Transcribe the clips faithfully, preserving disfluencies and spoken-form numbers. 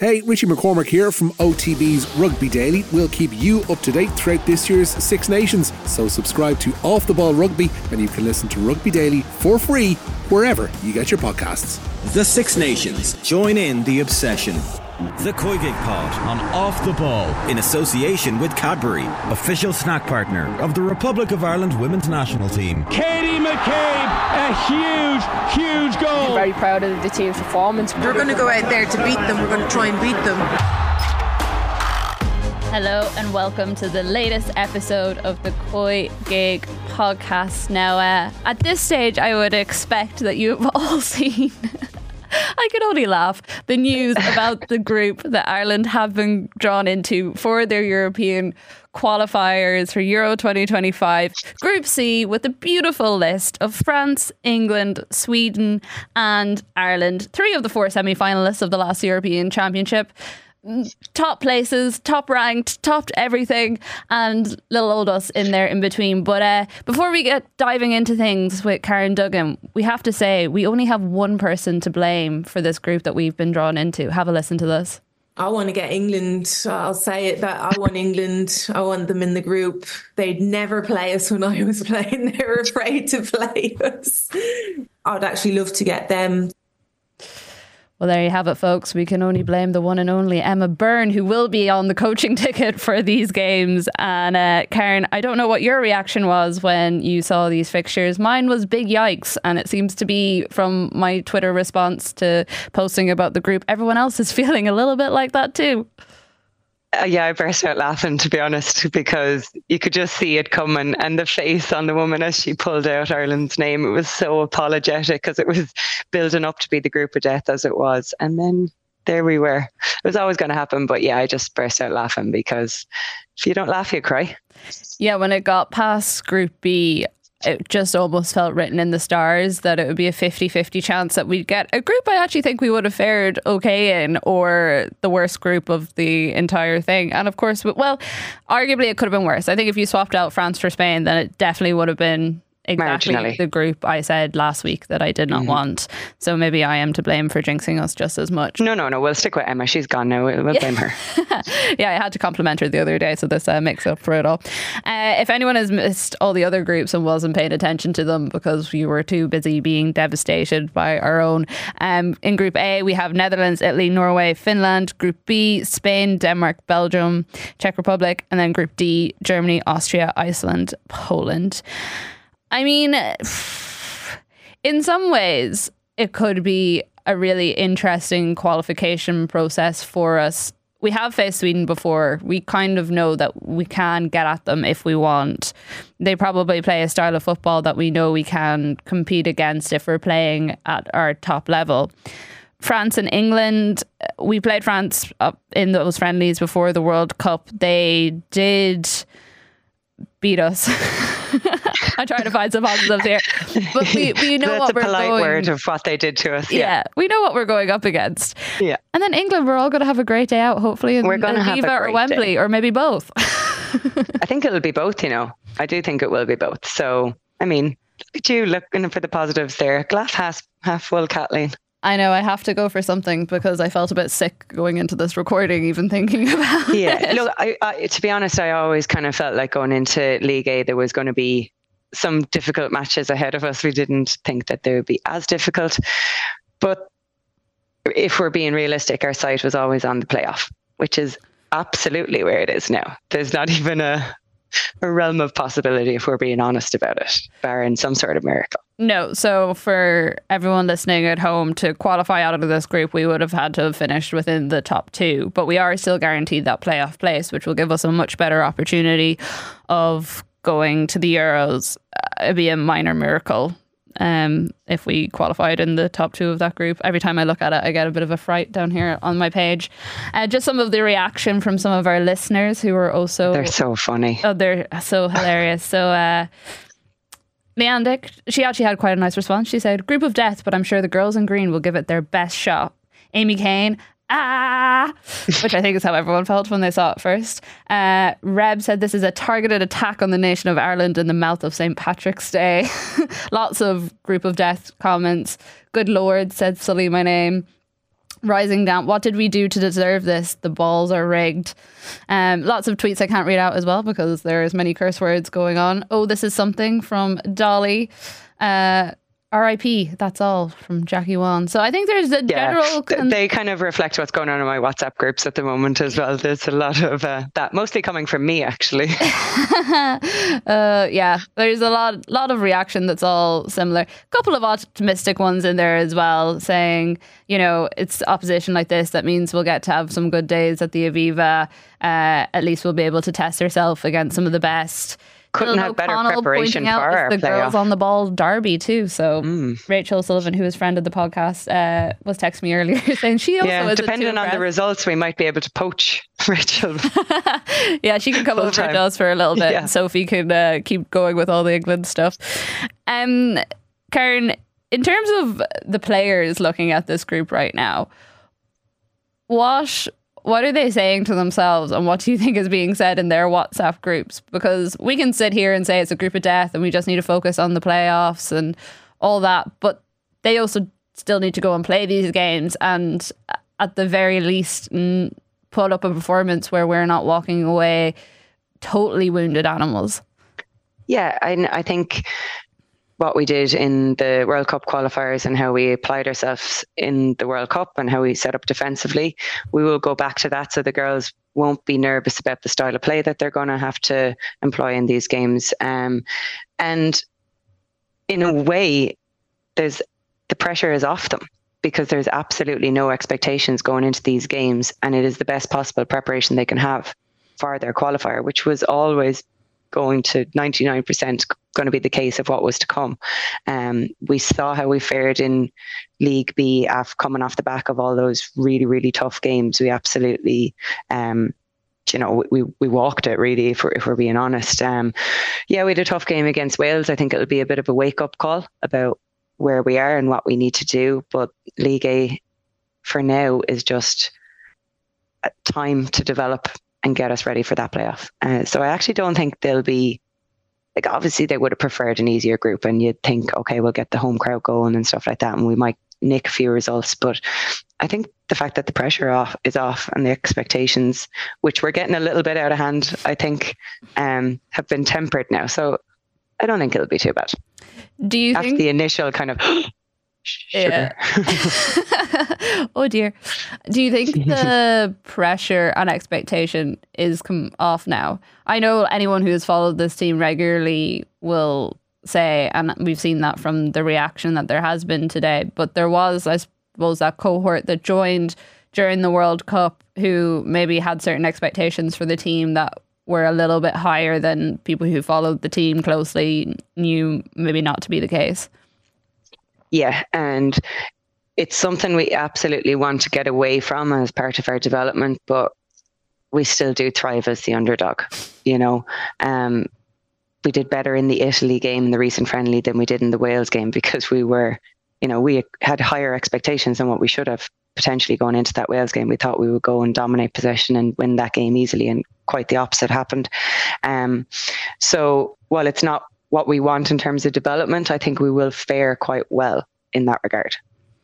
Hey, Richie McCormick here from O T B's Rugby Daily. We'll keep you up to date throughout this year's Six Nations. So subscribe to Off the Ball Rugby and you can listen to Rugby Daily for free wherever you get your podcasts. The Six Nations. Join in the obsession. The Koigig Pod on Off the Ball in association with Cadbury, official snack partner of the Republic of Ireland women's national team. Katie McCabe, a huge, huge goal. I'm very proud of the team's performance. We're going to go out there to beat them. We're going to try and beat them. Hello and welcome to the latest episode of the Koigig podcast. Now, uh, at this stage, I would expect that you have all seen... I can only laugh. The news about the group that Ireland have been drawn into for their European qualifiers for Euro twenty twenty-five. Group C with a beautiful list of France, England, Sweden and Ireland. Three of the four semi-finalists of the last European Championship. Top places, top ranked, topped everything, and little old us in there in between. But uh, before we get diving into things with Karen Duggan, we have to say we only have one person to blame for this group that we've been drawn into. Have a listen to this. I want to get England. I'll say it that I want England. I want them in the group. They'd never play us when I was playing. They were afraid to play us. I'd actually love to get them. Well, there you have it, folks. We can only blame the one and only Emma Byrne, who will be on the coaching ticket for these games. And uh, Karen, I don't know what your reaction was when you saw these fixtures. Mine was big yikes. And it seems to be from my Twitter response to posting about the group. Everyone else is feeling a little bit like that too. Uh, yeah, I burst out laughing, to be honest, because you could just see it coming, and the face on the woman as she pulled out Ireland's name, it was so apologetic because it was building up to be the group of death as it was. And then there we were. It was always going to happen. But yeah, I just burst out laughing because if you don't laugh, you cry. Yeah, when it got past Group B, it just almost felt written in the stars that it would be a fifty-fifty chance that we'd get a group I actually think we would have fared okay in, or the worst group of the entire thing. And of course, well, arguably it could have been worse. I think if you swapped out France for Spain, then it definitely would have been exactly marginally the group I said last week that I did not mm-hmm. want. So maybe I am to blame for jinxing us just as much. No, no, no. We'll stick with Emma. She's gone now. We'll, we'll blame her. Yeah, I had to compliment her the other day, so this uh, makes up for it all. Uh, if anyone has missed all the other groups and wasn't paying attention to them because you were too busy being devastated by our own, um, in Group A we have Netherlands, Italy, Norway, Finland. Group B, Spain, Denmark, Belgium, Czech Republic, and then Group D, Germany, Austria, Iceland, Poland. I mean, in some ways, it could be a really interesting qualification process for us. We have faced Sweden before. We kind of know that we can get at them if we want. They probably play a style of football that we know we can compete against if we're playing at our top level. France and England, we played France up in those friendlies before the World Cup. They did beat us. I'm trying to find some positives here, but we, we know That's what a we're polite going. word of what they did to us. Yeah. yeah, we know what we're going up against. Yeah, and then England, we're all going to have a great day out, hopefully. In, we're going to have a great or Wembley, day. Or maybe both. I think it'll be both. You know, I do think it will be both. So, I mean, look at you looking for the positives there. Glass half half full, Kathleen. I know I have to go for something because I felt a bit sick going into this recording, even thinking about yeah. it. Look, I, I, to be honest, I always kind of felt like going into League A, there was going to be some difficult matches ahead of us. We didn't think that they would be as difficult. But if we're being realistic, our sight was always on the playoff, which is absolutely where it is now. There's not even a, a realm of possibility if we're being honest about it, barring some sort of miracle. No, so for everyone listening at home, to qualify out of this group, we would have had to have finished within the top two, but we are still guaranteed that playoff place, which will give us a much better opportunity of going to the Euros. Uh, it'd be a minor miracle um, if we qualified in the top two of that group. Every time I look at it, I get a bit of a fright down here on my page. Uh, just some of the reaction from some of our listeners who are also... They're so funny. Oh, they're so hilarious. So, uh, Leanne Dick, she actually had quite a nice response. She said, group of death, but I'm sure the girls in green will give it their best shot. Amy Kane, ah, which I think is how everyone felt when they saw it first. Uh, Reb said this is a targeted attack on the nation of Ireland in the mouth of Saint Patrick's Day. Lots of group of death comments. Good Lord, said Sully my name. rising down. What did we do to deserve this? The balls are rigged. Um, lots of tweets I can't read out as well because there's many curse words going on. Oh, this is something from Dolly. Uh, R I P, that's all from Jackie Wan. So I think there's a yeah, general... Con- they kind of reflect what's going on in my WhatsApp groups at the moment as well. There's a lot of uh, that, mostly coming from me, actually. uh, yeah, there's a lot lot of reaction that's all similar. A couple of optimistic ones in there as well, saying, you know, it's opposition like this that means we'll get to have some good days at the Aviva. Uh, at least we'll be able to test ourselves against some of the best. Couldn't have better preparation for our the girls on the ball derby too. So mm. Rachel Sullivan, who is a friend of the podcast, uh, was texting me earlier saying she also yeah, is depending on the results, we might be able to poach Rachel. Yeah, she can come over to us for a little bit. Yeah. Sophie can uh, keep going with all the England stuff. Um, Karen, in terms of the players looking at this group right now, what? What are they saying to themselves, and what do you think is being said in their WhatsApp groups? Because we can sit here and say it's a group of death and we just need to focus on the playoffs and all that, but they also still need to go and play these games and at the very least put up a performance where we're not walking away totally wounded animals. Yeah, I, I think what we did in the World Cup qualifiers and how we applied ourselves in the World Cup and how we set up defensively, we will go back to that so the girls won't be nervous about the style of play that they're going to have to employ in these games. Um, and in a way, there's the pressure is off them because there's absolutely no expectations going into these games, and it is the best possible preparation they can have for their qualifier, which was always going to ninety-nine percent going to be the case of what was to come. Um, we saw how we fared in League B after coming off the back of all those really, really tough games. We absolutely, um, you know, we we walked it really, if we're, if we're being honest. Um, yeah, we had a tough game against Wales. I think it'll be a bit of a wake-up call about where we are and what we need to do. But League A, for now, is just a time to develop and get us ready for that playoff. Uh, so I actually don't think they'll be, like, obviously they would have preferred an easier group and you'd think, okay, we'll get the home crowd going and stuff like that and we might nick a few results. But I think the fact that the pressure off is off and the expectations, which we're getting a little bit out of hand, I think um, have been tempered now. So I don't think it'll be too bad. Do you After think the initial kind of yeah. Oh dear. Do you think the pressure and expectation is come off now? I know anyone who has followed this team regularly will say, and we've seen that from the reaction that there has been today, but there was, I suppose, that cohort that joined during the World Cup who maybe had certain expectations for the team that were a little bit higher than people who followed the team closely knew maybe not to be the case. Yeah, and it's something we absolutely want to get away from as part of our development, but we still do thrive as the underdog. You know, um, we did better in the Italy game, in the recent friendly, than we did in the Wales game because we were, you know, we had higher expectations than what we should have potentially going into that Wales game. We thought we would go and dominate possession and win that game easily, and quite the opposite happened. Um, so while it's not what we want in terms of development, I think we will fare quite well in that regard.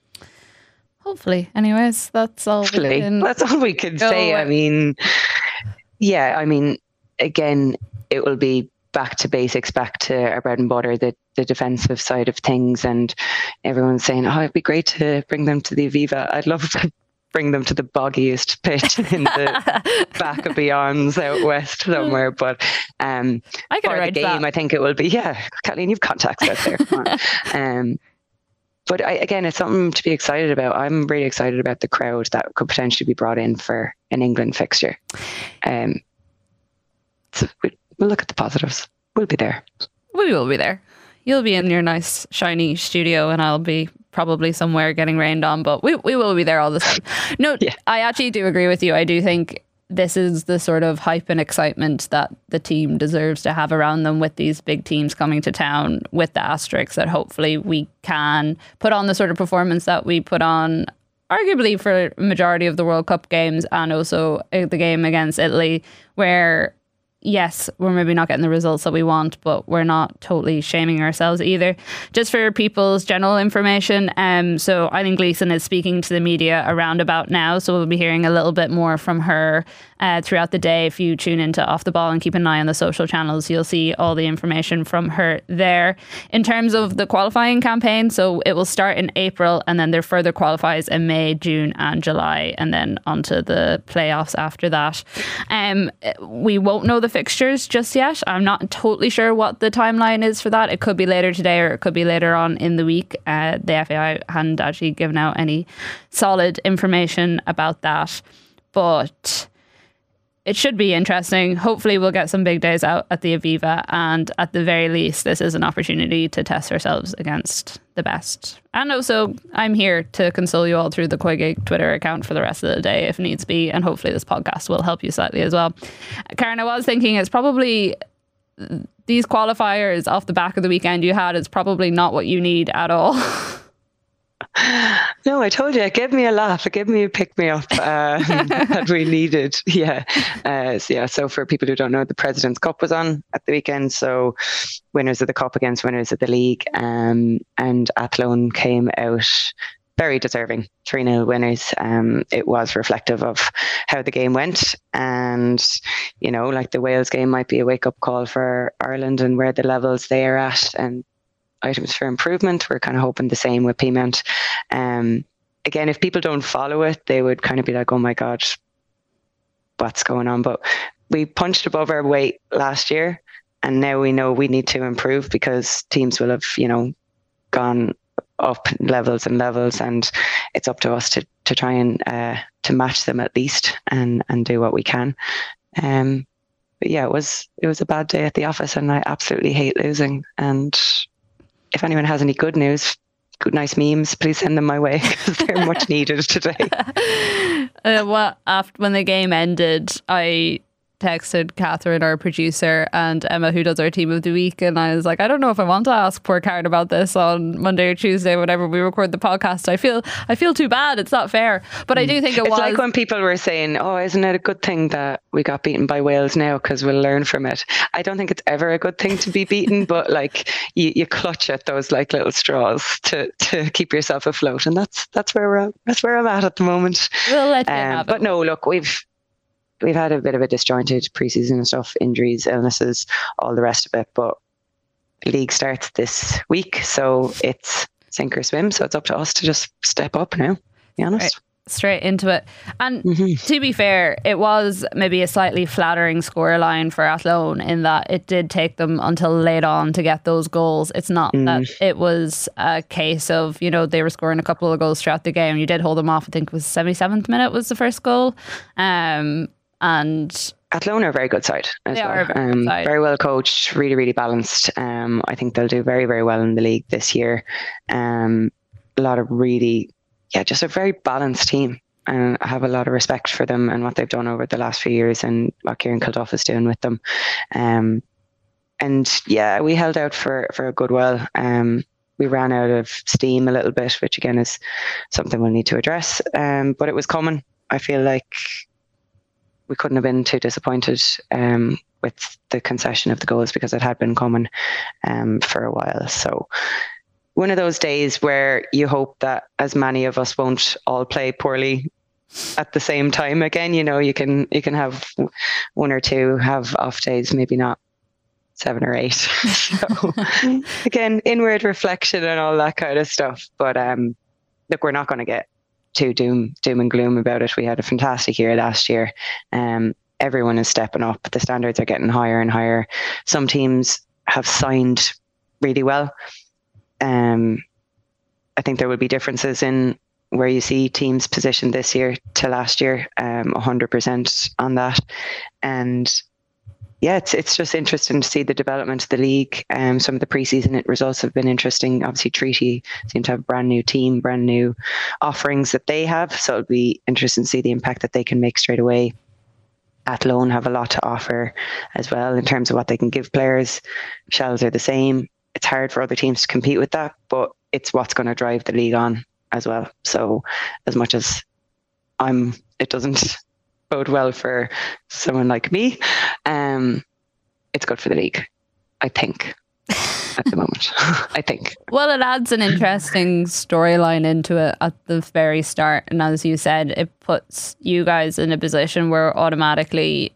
Hopefully. Anyways, that's all Hopefully. we can That's all we can say. away. I mean, yeah, I mean, again, it will be back to basics, back to our bread and butter, the, the defensive side of things. And everyone's saying, oh, it'd be great to bring them to the Aviva. I'd love to bring them to the boggiest pitch in the back of Beyonds out west somewhere. But um, I can for the game, that. I think it will be, yeah, Kathleen, you've contacts out there. Come on. Um, but I, again, it's something to be excited about. I'm really excited about the crowd that could potentially be brought in for an England fixture. Um, so we, we'll look at the positives. We'll be there. We will be there. You'll be in your nice shiny studio and I'll be probably somewhere getting rained on, but we we will be there all the time. No, yeah. I actually do agree with you. I do think this is the sort of hype and excitement that the team deserves to have around them with these big teams coming to town, with the asterisks that hopefully we can put on the sort of performance that we put on arguably for a majority of the World Cup games and also the game against Italy, where yes, we're maybe not getting the results that we want, but we're not totally shaming ourselves either. Just for people's general information, um, so Eileen Gleeson is speaking to the media around about now, so we'll be hearing a little bit more from her uh, throughout the day. If you tune into Off the Ball and keep an eye on the social channels, you'll see all the information from her there. In terms of the qualifying campaign, so it will start in April and then there further qualifies in May, June and July, and then onto the playoffs after that. Um, we won't know the fixtures just yet. I'm not totally sure what the timeline is for that. It could be later today or it could be later on in the week. Uh, the F A I hadn't actually given out any solid information about that, but it should be interesting. Hopefully we'll get some big days out at the Aviva, and at the very least this is an opportunity to test ourselves against the best. And also I'm here to console you all through the COYGIG Twitter account for the rest of the day if needs be, and hopefully this podcast will help you slightly as well. Karen, I was thinking it's probably these qualifiers off the back of the weekend you had, it's probably not what you need at all. No, I told you, it gave me a laugh. It gave me a pick me up uh, that we needed. Yeah. Uh, so, yeah. So for people who don't know, the President's Cup was on at the weekend. So winners of the Cup against winners of the league. Um, and Athlone came out very deserving, three nil winners. Um, it was reflective of how the game went. And, you know, like the Wales game might be a wake up call for Ireland and where the levels they are at and items for improvement. We're kind of hoping the same with Peamount. Um, again, if people don't follow it, they would kind of be like, oh my God, what's going on? But we punched above our weight last year, and now we know we need to improve because teams will have, you know, gone up levels and levels, and it's up to us to to try and uh, to match them at least and and do what we can. Um, but yeah, it was it was a bad day at the office, and I absolutely hate losing. And if anyone has any good news, good nice memes, please send them my way because they're much needed today. Uh, well, after when the game ended, I texted Catherine, our producer, and Emma, who does our team of the week, and I was like, I don't know if I want to ask poor Karen about this on Monday or Tuesday, whenever we record the podcast. I feel I feel too bad. It's not fair, but I do think it it's was. It's like when people were saying, "Oh, isn't it a good thing that we got beaten by Wales now because we'll learn from it?" I don't think it's ever a good thing to be beaten, but like you, you clutch at those like little straws to to keep yourself afloat, and that's that's where we're at. That's where I'm at at the moment. We'll let you um, have it. But no, look, we've. We've had a bit of a disjointed preseason and stuff, injuries, illnesses, all the rest of it. But league starts this week, so it's sink or swim. So it's up to us to just step up now, to be honest. Right. Straight into it. And mm-hmm. to be fair, it was maybe a slightly flattering scoreline for Athlone in that it did take them until late on to get those goals. It's not mm. that it was a case of, you know, they were scoring a couple of goals throughout the game. You did hold them off. I think it was seventy-seventh minute was the first goal. Um, and Athlone are a very good side as they well. Are a very, um, side. very well coached, really, really balanced. Um, I think they'll do very, very well in the league this year. Um, a lot of really, yeah, just a very balanced team. And I have a lot of respect for them and what they've done over the last few years and what Kieran Kilduff is doing with them. Um, and yeah, we held out for, for a good while. Um, we ran out of steam a little bit, which again is something we'll need to address. Um, but it was coming. I feel like we couldn't have been too disappointed um, with the concession of the goals because it had been coming um, for a while. So one of those days where you hope that as many of us won't all play poorly at the same time again. You know, you can you can have one or two have off days, maybe not seven or eight. So again, inward reflection and all that kind of stuff. But um, look, we're not going to get too doom doom and gloom about it. We had a fantastic year last year. Um, everyone is stepping up. The standards are getting higher and higher. Some teams have signed really well. Um, I think there will be differences in where you see teams positioned this year to last year. Um, one hundred percent on that. And yeah, it's it's just interesting to see the development of the league. Um, some of the preseason results have been interesting. Obviously, Treaty seem to have a brand new team, brand new offerings that they have. So it'll be interesting to see the impact that they can make straight away. Athlone have a lot to offer as well in terms of what they can give players. Shells are the same. It's hard for other teams to compete with that, but it's what's going to drive the league on as well. So as much as I'm, it doesn't bode well for someone like me. Um, it's good for the league, I think. At the moment, I think. Well, it adds an interesting storyline into it at the very start. And as you said, it puts you guys in a position where automatically,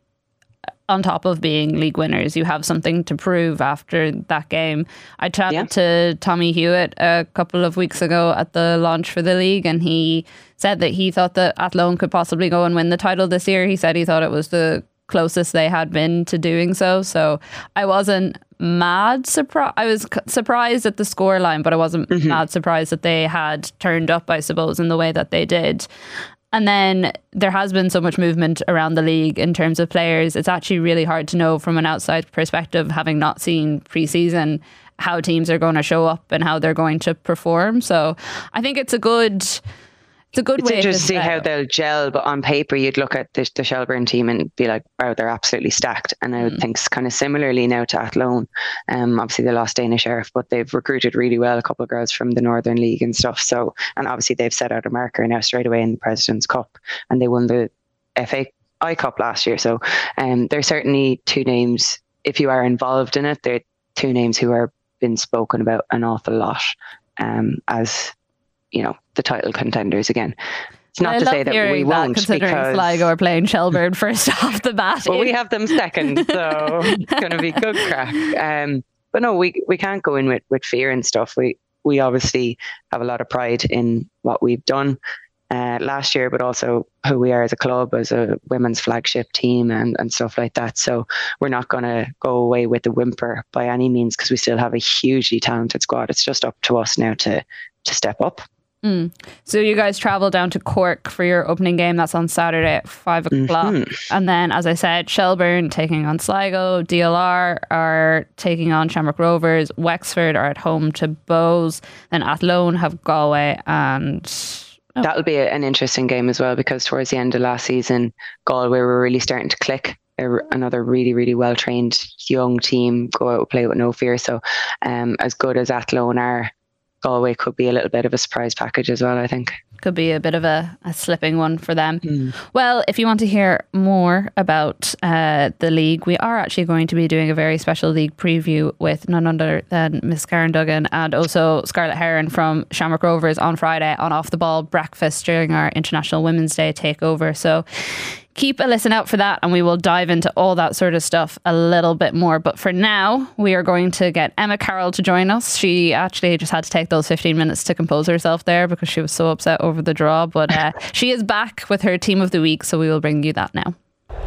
on top of being league winners, you have something to prove after that game. I chatted yeah. to Tommy Hewitt a couple of weeks ago at the launch for the league, and he said that he thought that Athlone could possibly go and win the title this year. He said he thought it was the closest they had been to doing so. So I wasn't mad surprised. I was c- surprised at the scoreline, but I wasn't mm-hmm. mad surprised that they had turned up, I suppose, in the way that they did. And then there has been so much movement around the league in terms of players. It's actually really hard to know from an outside perspective, having not seen pre-season, how teams are going to show up and how they're going to perform. So I think it's a good... It's a good it's way interesting to see how they'll gel, but on paper you'd look at the, the Shelbourne team and be like, wow, they're absolutely stacked. And I would mm. think kind of similarly now to Athlone. Um, obviously they lost Dana Sheriff, but they've recruited really well, a couple of girls from the Northern League and stuff. So, and obviously they've set out a marker now straight away in the President's Cup, and they won the F A I Cup last year. So um, there's certainly two names, if you are involved in it, they're two names who are been spoken about an awful lot um, as, you know, the title contenders again. It's not I to love say that we that, won't, considering because Sligo are playing Shelbourne first off the bat. Well, we have them second, so it's going to be good crack. Um, but no, we we can't go in with, with fear and stuff. We we obviously have a lot of pride in what we've done uh, last year, but also who we are as a club, as a women's flagship team and, and stuff like that. So we're not going to go away with the whimper by any means, because we still have a hugely talented squad. It's just up to us now to to step up. Mm. So you guys travel down to Cork for your opening game. That's on Saturday at five o'clock. Mm-hmm. And then, as I said, Shelbourne taking on Sligo, D L R are taking on Shamrock Rovers, Wexford are at home to Bows, then Athlone have Galway, and oh. that'll be a, an interesting game as well, because towards the end of last season, Galway were really starting to click. They're another really, really well trained young team, go out and play with no fear. So, um, as good as Athlone are, Galway could be a little bit of a surprise package as well, I think. Could be a bit of a, a slipping one for them. Mm. Well, if you want to hear more about uh, the league, we are actually going to be doing a very special league preview with none other than Miss Karen Duggan and also Scarlett Heron from Shamrock Rovers on Friday on Off the Ball breakfast during our International Women's Day takeover. So keep a listen out for that, and we will dive into all that sort of stuff a little bit more. But for now, we are going to get Emma Carroll to join us. She actually just had to take those fifteen minutes to compose herself there because she was so upset over the draw. But uh, she is back with her team of the week, so we will bring you that now.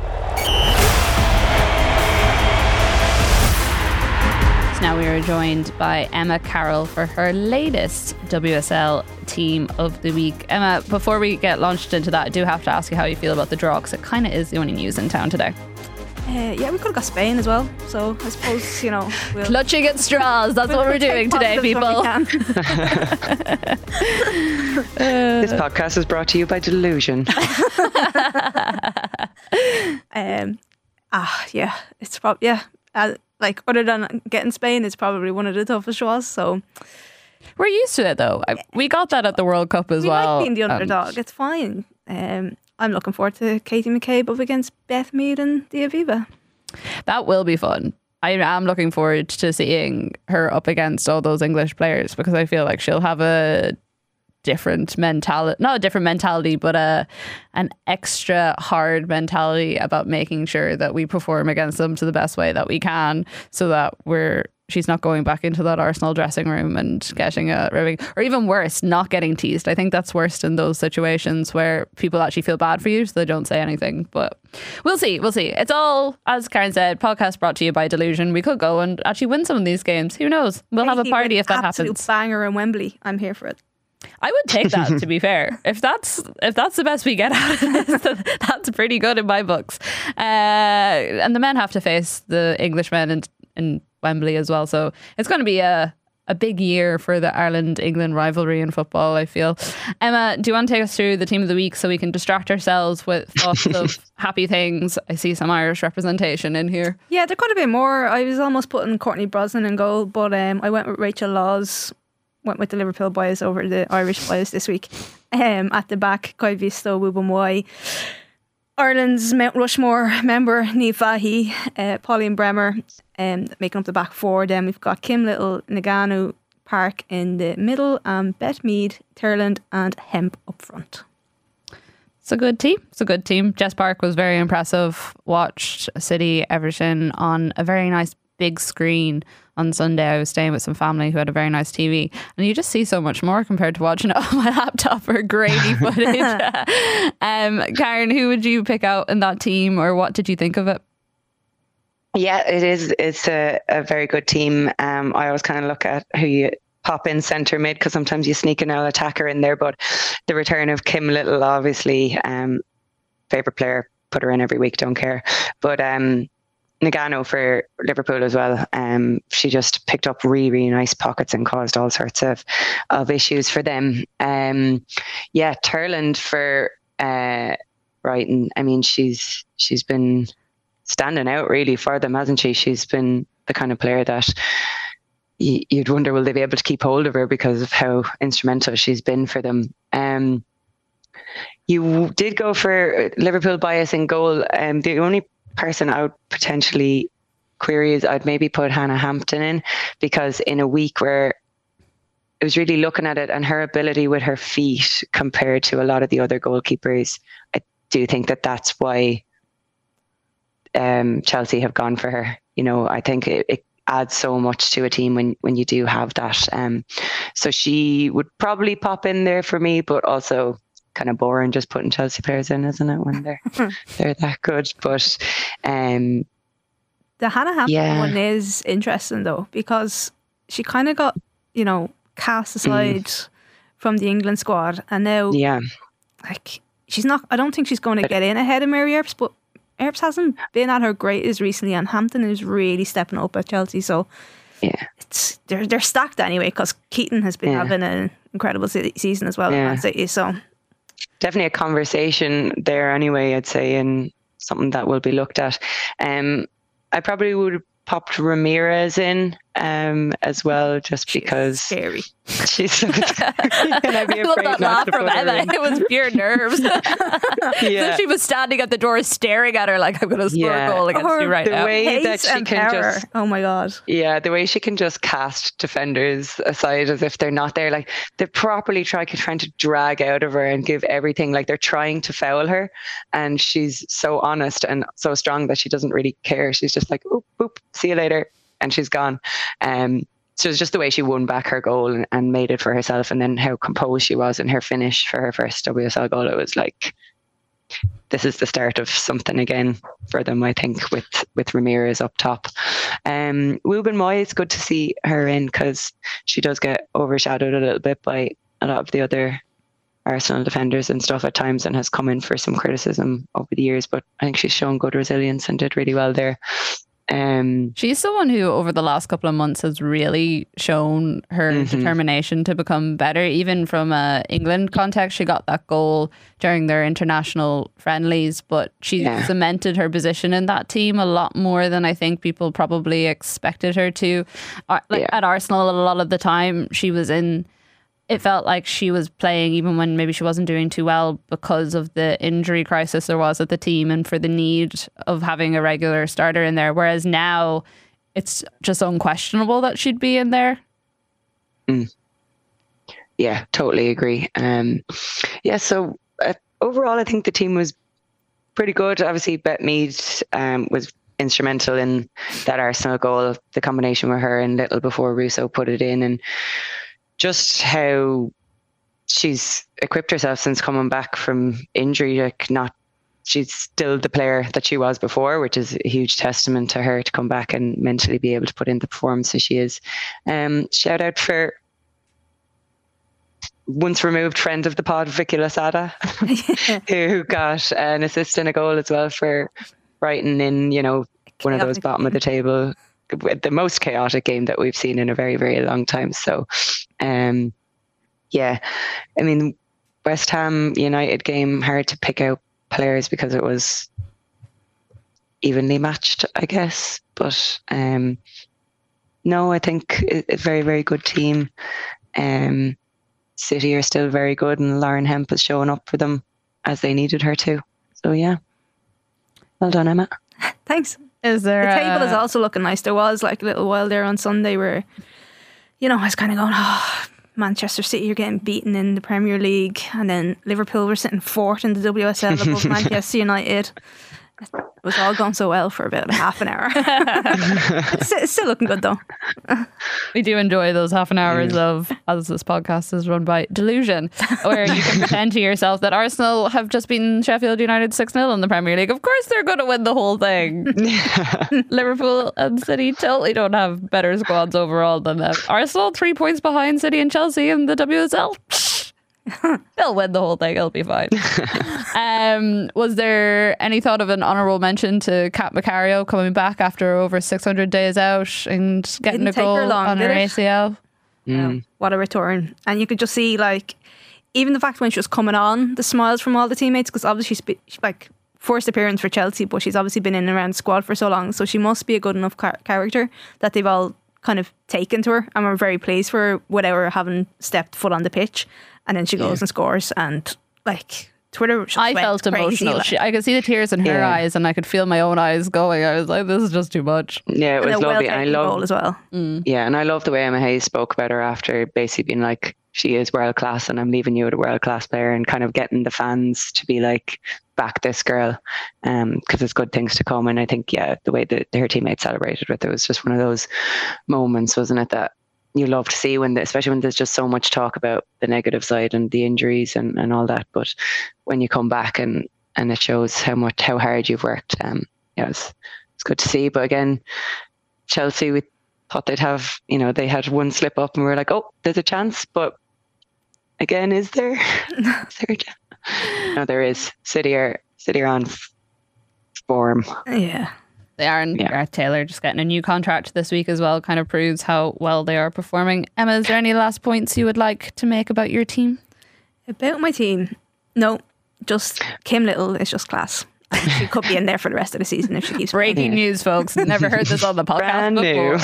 Now we are joined by Emma Carroll for her latest W S L Team of the Week. Emma, before we get launched into that, I do have to ask you how you feel about the draw, because it kind of is the only news in town today. Uh, yeah, we could have got Spain as well, so I suppose, you know, we'll clutching at straws, that's what we're doing today, people. uh, this podcast is brought to you by Delusion. um, ah, yeah, it's probably, yeah, uh, like other than getting Spain, it's probably one of the toughest draws, so we're used to it though. I, we got that at the World Cup as we well. We like being the underdog, and it's fine. Um, I'm looking forward to Katie McCabe up against Beth Mead and Dia Viva. That will be fun. I am looking forward to seeing her up against all those English players, because I feel like she'll have a different mentality, not a different mentality, but a an extra hard mentality about making sure that we perform against them to the best way that we can, so that we're she's not going back into that Arsenal dressing room and getting a ribbing, or even worse, not getting teased. I think that's worst in those situations where people actually feel bad for you, so they don't say anything. But we'll see, we'll see. It's all, as Karen said, podcast brought to you by Delusion. We could go and actually win some of these games. Who knows? We'll have a party if that absolute happens. Banger in Wembley. I'm here for it. I would take that, to be fair. If that's if that's the best we get out of this, that's pretty good in my books. Uh, and the men have to face the Englishmen in, in Wembley as well. So it's going to be a, a big year for the Ireland-England rivalry in football, I feel. Emma, do you want to take us through the team of the week so we can distract ourselves with thoughts of happy things? I see some Irish representation in here. Yeah, there could have been more. I was almost putting Courtney Brosnan in goal, but um, I went with Rachel Laws. Went with the Liverpool boys over the Irish boys this week. Um, at the back, Kai Visto, Wubamwai. Ireland's Mount Rushmore member, Niamh Fahey, uh, Pauline Bremer, um, making up the back four. Then we've got Kim Little, Nagano, Park in the middle, and Beth Mead, Thurland, and Hemp up front. It's a good team. It's a good team. Jess Park was very impressive. Watched City Everton on a very nice big screen on Sunday. I was staying with some family who had a very nice T V, and you just see so much more compared to watching it on my laptop or grainy footage. um, Karen, who would you pick out in that team, or what did you think of it? Yeah, it is. It's a, a very good team. Um, I always kind of look at who you pop in centre mid, because sometimes you sneak an L attacker in there. But the return of Kim Little, obviously, um, favourite player, put her in every week, don't care. But um, Nagano for Liverpool as well. Um, she just picked up really, really nice pockets and caused all sorts of, of issues for them. Um, yeah, Thurland for uh, Brighton. I mean, she's she's been standing out really for them, hasn't she? She's been the kind of player that you'd wonder, will they be able to keep hold of her because of how instrumental she's been for them. Um, you did go for Liverpool bias in goal. Um, the only person I would potentially query is I'd maybe put Hannah Hampton in, because in a week where I was really looking at it and her ability with her feet compared to a lot of the other goalkeepers, I do think that that's why um, Chelsea have gone for her. You know, I think it, it adds so much to a team when, when you do have that. Um, so she would probably pop in there for me, but also kind of boring just putting Chelsea players in, isn't it, when they're they're that good? But um, the Hannah Hampton yeah. one is interesting though, because she kind of got, you know, cast aside mm. from the England squad, and now yeah, like she's not. I don't think she's going to get in ahead of Mary Earps, but Earps hasn't been at her greatest recently, and Hampton is really stepping up at Chelsea. So yeah, it's they're they're stacked anyway, because Keaton has been yeah. having an incredible se- season as well. Yeah. Man City, so definitely a conversation there anyway, I'd say, and something that will be looked at. Um, I probably would have popped Ramirez in um, as well, just she's because scary. She's so can I be I love afraid that not laugh to from put her Emma. in? It was pure nerves. Yeah. So she was standing at the door staring at her like, I'm going to score Yeah. a goal against Or you right the now. way Pace that she and can power. just Oh my god. Yeah, the way she can just cast defenders aside as if they're not there. Like, they're properly try, trying to drag out of her and give everything. Like, they're trying to foul her. And she's so honest and so strong that she doesn't really care. She's just like, oop, oop, see you later. And she's gone. Um, so it's just the way she won back her goal and, and made it for herself. And then how composed she was in her finish for her first W S L goal. It was like, this is the start of something again for them, I think, with, with Ramirez up top. Um, Wubin Moy, it's good to see her in, because she does get overshadowed a little bit by a lot of the other Arsenal defenders and stuff at times, and has come in for some criticism over the years. But I think she's shown good resilience and did really well there. Um, She's someone who over the last couple of months has really shown her mm-hmm. determination to become better. Even from a England context, she got that goal during their international friendlies, but she yeah. cemented her position in that team a lot more than I think people probably expected her to. Like yeah. At Arsenal, a lot of the time she was in, it felt like she was playing even when maybe she wasn't doing too well, because of the injury crisis there was at the team and for the need of having a regular starter in there. Whereas now it's just unquestionable that she'd be in there. Mm. Yeah, totally agree. Um, yeah, so uh, overall, I think the team was pretty good. Obviously, Beth Mead um, was instrumental in that Arsenal goal, the combination with her and Little before Russo put it in, and just how she's equipped herself since coming back from injury. Like, not, she's still the player that she was before, which is a huge testament to her to come back and mentally be able to put in the performances she is. Um, shout out for once removed friend of the pod, Vicky Losada, who got an assist and a goal as well for Brighton in, you know, one of those bottom of the table, the most chaotic game that we've seen in a very, very long time. So, um, yeah, I mean, West Ham United game, hard to pick out players because it was evenly matched, I guess. But um, no, I think a very, very good team. Um, City are still very good, and Lauren Hemp is showing up for them as they needed her to. So, yeah. Well done, Emma. Thanks. Is there The table a- is also looking nice. There was like a little while there on Sunday where, you know, I was kind of going, oh, Manchester City are getting beaten in the Premier League, and then Liverpool were sitting fourth in the W S L above Manchester United. It was all going so well for about half an hour. it's, it's still looking good though. We do enjoy those half an hours of, as this podcast is run by Delusion, where you can pretend to yourself that Arsenal have just beaten Sheffield United six nil in the Premier League. Of course they're going to win the whole thing. Liverpool and City totally don't have better squads overall than them. Arsenal three points behind City and Chelsea in the W S L. They'll win the whole thing. It'll be fine. um, was there any thought of an honourable mention to Kat Macario coming back after over six hundred days out and getting Didn't a take goal her long, on her did it? A C L? Um, what a return. And you could just see, like, even the fact when she was coming on, the smiles from all the teammates, because obviously she's be- like first appearance for Chelsea, but she's obviously been in and around the squad for so long, so she must be a good enough car- character that they've all kind of taken to her, and we're very pleased for her without her having stepped foot on the pitch. And then she goes and scores, and like Twitter just I went felt crazy, emotional. like. She, I could see the tears in her Yeah. eyes, and I could feel my own eyes going. I was like, "This is just too much." Yeah, it And was a lovely. And I well-taken love goal as well. Yeah, and I love the way Emma Hayes spoke about her after basically being like, she is world class and I'm leaving you with a world class player, and kind of getting the fans to be like, back this girl, um, because it's good things to come. And I think, yeah, the way that her teammates celebrated with it was just one of those moments, wasn't it, that you love to see when, the, especially when there's just so much talk about the negative side and the injuries and, and all that. But when you come back and, and it shows how much, how hard you've worked, um, yeah, it's, it's good to see. But again, Chelsea, we thought they'd have, you know, they had one slip up and we were like, oh, there's a chance. But again, is there? is there a chance? No, there is. City are, City are on f- form. Yeah. They are, and Yeah. Gareth Taylor just getting a new contract this week as well kind of proves how well they are performing. Emma, is there any last points you would like to make about your team? About my team, no, just Kim Little is just class. And she could be in there for the rest of the season if she keeps playing. Breaking news, folks. Never heard this on the podcast Brand new.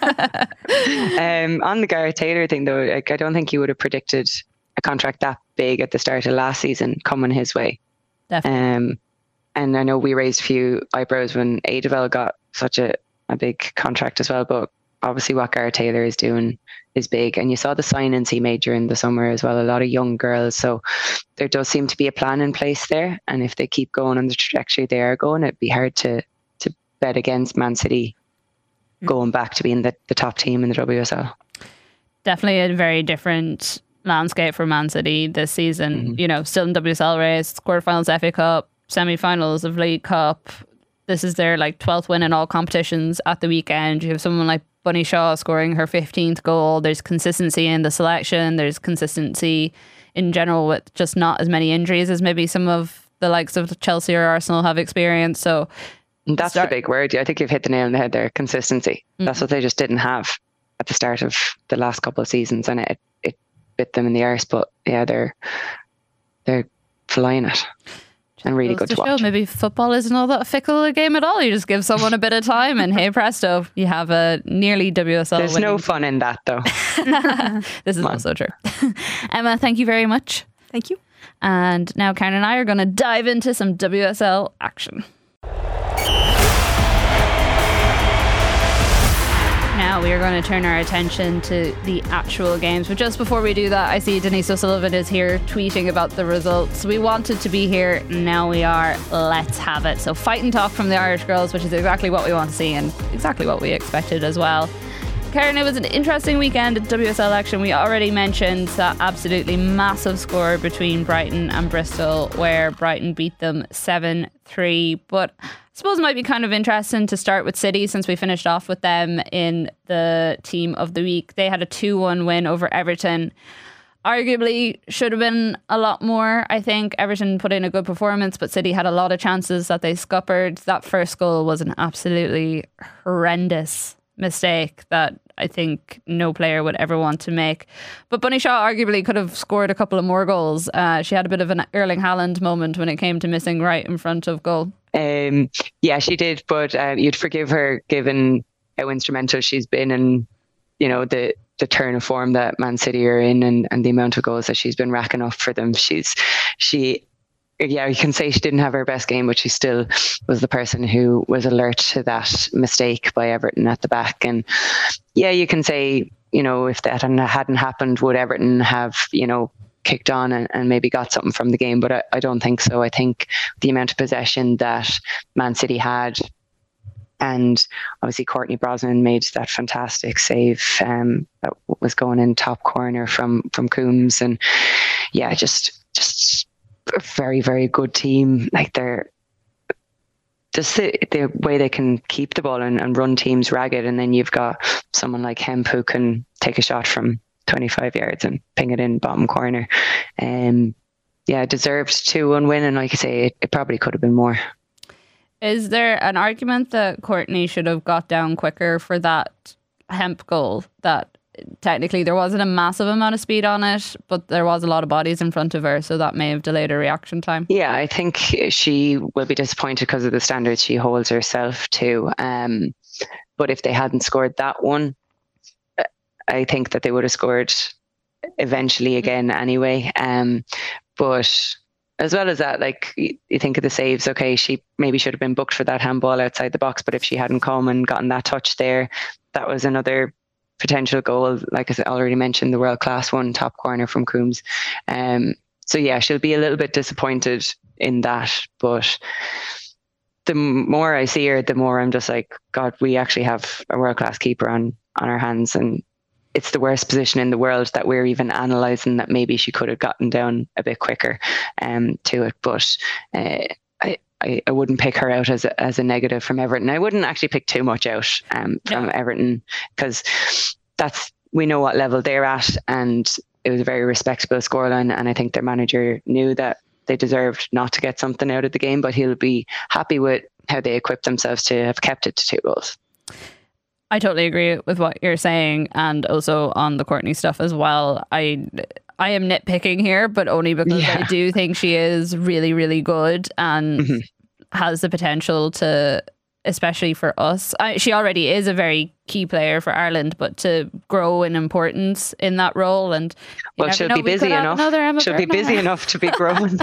before. um, on the Gareth Taylor thing, though, like, I don't think you would have predicted a contract that big at the start of last season coming his way. Definitely. Um, and I know we raised a few eyebrows when Adevelle got such a, a big contract as well, but obviously what Gareth Taylor is doing is big. And you saw the signings he made during the summer as well, a lot of young girls. So there does seem to be a plan in place there. And if they keep going on the trajectory they are going, it'd be hard to, to bet against Man City going back to being the, the top team in the W S L. Definitely a very different landscape for Man City this season. Mm-hmm. You know, still in W S L race, quarterfinals F A Cup, semi-finals of League Cup. This is their like twelfth win in all competitions at the weekend. You have someone like Bunny Shaw scoring her fifteenth goal. There's consistency in the selection. There's consistency in general with just not as many injuries as maybe some of the likes of Chelsea or Arsenal have experienced. So And that's Start- the big word. I think you've hit the nail on the head there. Consistency. Mm-hmm. That's what they just didn't have at the start of the last couple of seasons, and it it bit them in the arse. But yeah, they're they're flying it, and really goes good to show, watch. maybe football isn't all that fickle a game at all. You just give someone a bit of time and hey presto, you have a nearly W S L There's winning. no fun in that, though. This is also true. Emma, thank you very much. Thank you. And now Karen and I are going to dive into some W S L action. Now we are going to turn our attention to the actual games. But just before we do that, I see Denise O'Sullivan is here tweeting about the results. We wanted to be here, now we are. Let's have it. So fight and talk from the Irish girls, which is exactly what we want to see and exactly what we expected as well. Karen, it was an interesting weekend at W S L action. We already mentioned that absolutely massive score between Brighton and Bristol, where Brighton beat them seven three. But I suppose it might be kind of interesting to start with City, since we finished off with them in the team of the week. They had a two one win over Everton. Arguably should have been a lot more. I think Everton put in a good performance, but City had a lot of chances that they scuppered. That first goal was an absolutely horrendous mistake that I think no player would ever want to make. But Bunny Shaw arguably could have scored a couple of more goals. Uh, she had a bit of an Erling Haaland moment when it came to missing right in front of goal. Um, yeah, she did, but um, you'd forgive her given how instrumental she's been in, you know, the the turn of form that Man City are in, and, and the amount of goals that she's been racking up for them. She's she yeah, you can say she didn't have her best game, but she still was the person who was alert to that mistake by Everton at the back. And yeah, you can say, you know, if that hadn't happened, would Everton have, you know, kicked on and, and maybe got something from the game? But I, I don't think so. I think the amount of possession that Man City had, and obviously Courtney Brosnan made that fantastic save um, that was going in top corner from from Coombs, and yeah, just just a very very good team. Like they're just the, the way they can keep the ball and, and run teams ragged, and then you've got someone like Hemp who can take a shot from twenty-five yards and ping it in bottom corner. Um, yeah, deserved two one win, and like I say, it, it probably could have been more. Is there an argument that Courtney should have got down quicker for that Hemp goal? That technically there wasn't a massive amount of speed on it, but there was a lot of bodies in front of her, so that may have delayed her reaction time. Yeah, I think she will be disappointed because of the standards she holds herself to. Um, but if they hadn't scored that one, I think that they would have scored eventually again anyway. Um, but as well as that, like you think of the saves, okay, she maybe should have been booked for that handball outside the box, but if she hadn't come and gotten that touch there, that was another potential goal. Like I already mentioned, the world class one, top corner from Coombs. Um, so yeah, she'll be a little bit disappointed in that, but the more I see her, the more I'm just like, God, we actually have a world class keeper on on our hands, and it's the worst position in the world that we're even analysing that maybe she could have gotten down a bit quicker um, to it. But uh, I, I, I wouldn't pick her out as a, as a negative from Everton. I wouldn't actually pick too much out um, from no. Everton, because that's, we know what level they're at, and it was a very respectable scoreline. And I think their manager knew that they deserved not to get something out of the game, but he'll be happy with how they equipped themselves to have kept it to two goals. I totally agree with what you're saying, and also on the Courtney stuff as well. I I am nitpicking here, but only because yeah. I do think she is really, really good and mm-hmm. has the potential to, especially for us. I, she already is a very key player for Ireland, but to grow in importance in that role, and well, she'll know, be busy enough. She'll be busy enough to be growing.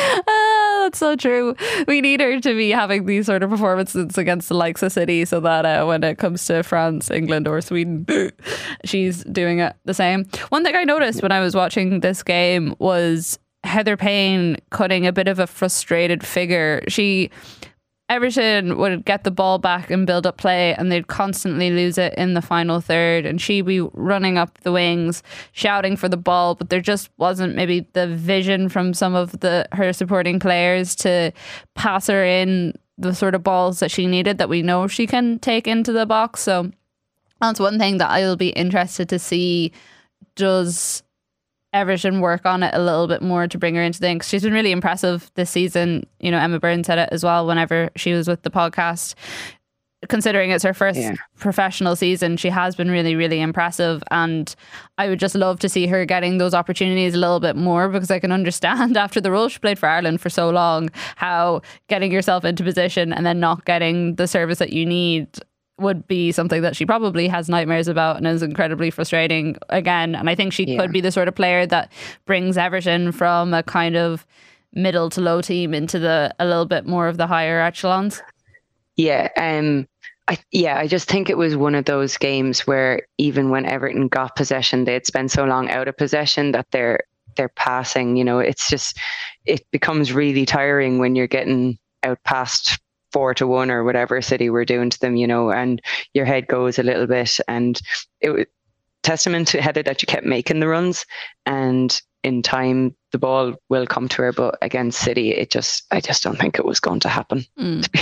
Oh, that's so true. We need her to be having these sort of performances against the likes of City, so that uh, when it comes to France, England, or Sweden, she's doing it the same. One thing I noticed when I was watching this game was Heather Payne cutting a bit of a frustrated figure. She. Everton would get the ball back and build up play, and they'd constantly lose it in the final third, and she'd be running up the wings shouting for the ball, but there just wasn't maybe the vision from some of the her supporting players to pass her in the sort of balls that she needed, that we know she can take into the box. So that's one thing that I'll be interested to see. Does Everton work on it a little bit more to bring her into things? She's been really impressive this season. You know, Emma Byrne said it as well whenever she was with the podcast. Considering it's her first yeah. professional season, she has been really, really impressive. And I would just love to see her getting those opportunities a little bit more, because I can understand after the role she played for Ireland for so long, how getting yourself into position and then not getting the service that you need would be something that she probably has nightmares about and is incredibly frustrating again. And I think she yeah. could be the sort of player that brings Everton from a kind of middle to low team into the a little bit more of the higher echelons. Yeah, um, I, yeah, I just think it was one of those games where even when Everton got possession, they'd spent so long out of possession that they're they're passing. You know, it's just, it becomes really tiring when you're getting out past four to one or whatever City were doing to them, you know, and your head goes a little bit. And it was testament to Heather that you kept making the runs, and in time the ball will come to her. But against City, it just, I just don't think it was going to happen, mm. to be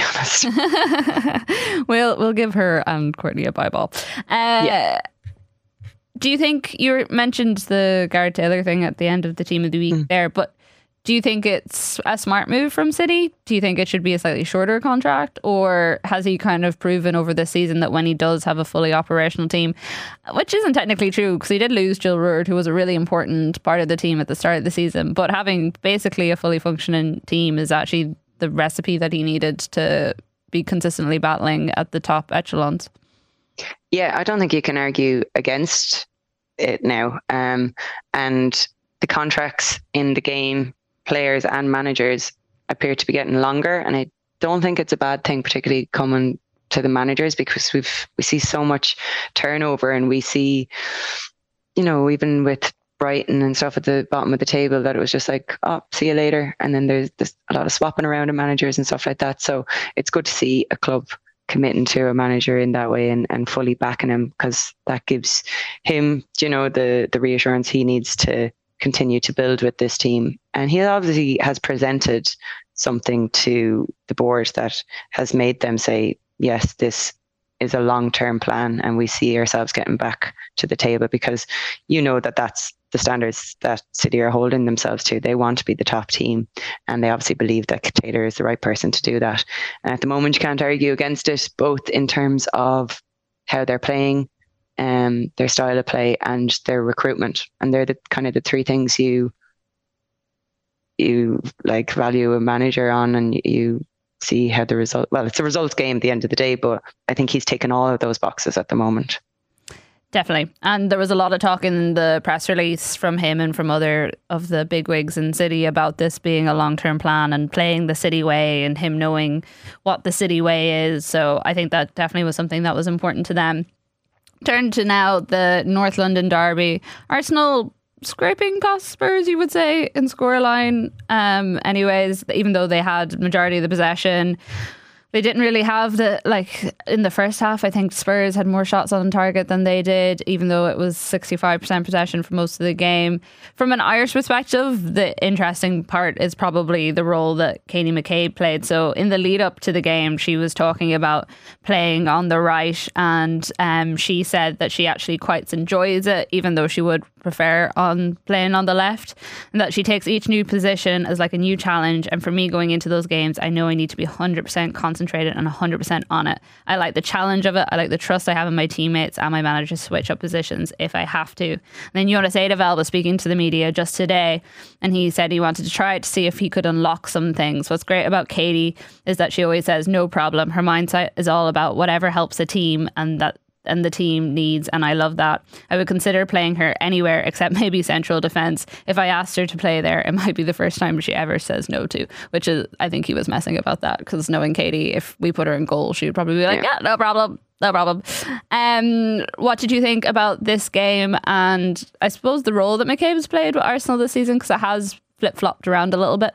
honest. we'll we'll give her and Courtney a bye ball. Uh, yeah. Do you think, you mentioned the Gareth Taylor thing at the end of the Team of the Week mm. there, but do you think it's a smart move from City? Do you think it should be a slightly shorter contract? Or has he kind of proven over this season that when he does have a fully operational team, which isn't technically true because he did lose Jill Ruard, who was a really important part of the team at the start of the season, but having basically a fully functioning team is actually the recipe that he needed to be consistently battling at the top echelons? Yeah, I don't think you can argue against it now. Um, and the contracts in the game, players and managers, appear to be getting longer. And I don't think it's a bad thing, particularly coming to the managers, because we've we see so much turnover, and we see, you know, even with Brighton and stuff at the bottom of the table, that it was just like, oh, see you later. And then there's, there's a lot of swapping around of managers and stuff like that. So it's good to see a club committing to a manager in that way and, and fully backing him, because that gives him, you know, the the reassurance he needs to continue to build with this team. And he obviously has presented something to the board that has made them say, yes, this is a long-term plan, and we see ourselves getting back to the table, because you know that that's the standards that City are holding themselves to. They want to be the top team, and they obviously believe that Taylor is the right person to do that. And at the moment, you can't argue against it, both in terms of how they're playing, um, their style of play, and their recruitment. And they're the kind of the three things you you like value a manager on, and you see how the result, well, it's a results game at the end of the day, but I think he's taken all of those boxes at the moment. Definitely. And there was a lot of talk in the press release from him and from other of the bigwigs in City about this being a long-term plan and playing the City way, and him knowing what the City way is. So I think that definitely was something that was important to them. Turn to now the North London derby. Arsenal scraping past Spurs, you would say, in scoreline. Um, anyways, even though they had majority of the possession, they didn't really have the, like, in the first half, I think Spurs had more shots on target than they did, even though it was sixty-five percent possession for most of the game. From an Irish perspective, the interesting part is probably the role that Katie McCabe played. So in the lead up to the game, she was talking about playing on the right, and um, she said that she actually quite enjoys it, even though she would prefer on playing on the left, and that she takes each new position as like a new challenge. And for me, going into those games, I know I need to be one hundred percent concentrated and one hundred percent on it. I like the challenge of it. I like the trust I have in my teammates and my manager to switch up positions if I have to. And then Jonas Eidevall was speaking to the media just today, and he said he wanted to try it to see if he could unlock some things. What's great about Katie is that she always says no problem. Her mindset is all about whatever helps the team, and that and the team needs, and I love that. I would consider playing her anywhere except maybe central defence. If I asked her to play there, it might be the first time she ever says no to, which is, I think he was messing about that, because knowing Katie, if we put her in goal, she would probably be like, yeah, yeah no problem, no problem. Um, what did you think about this game, and I suppose the role that McCabe's played with Arsenal this season, because it has flip-flopped around a little bit?